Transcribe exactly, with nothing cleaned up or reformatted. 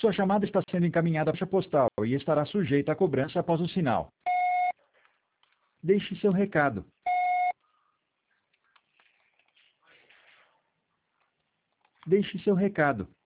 Sua chamada está sendo encaminhada à caixa postal e estará sujeita à cobrança após o sinal. Deixe seu recado. Deixe seu recado.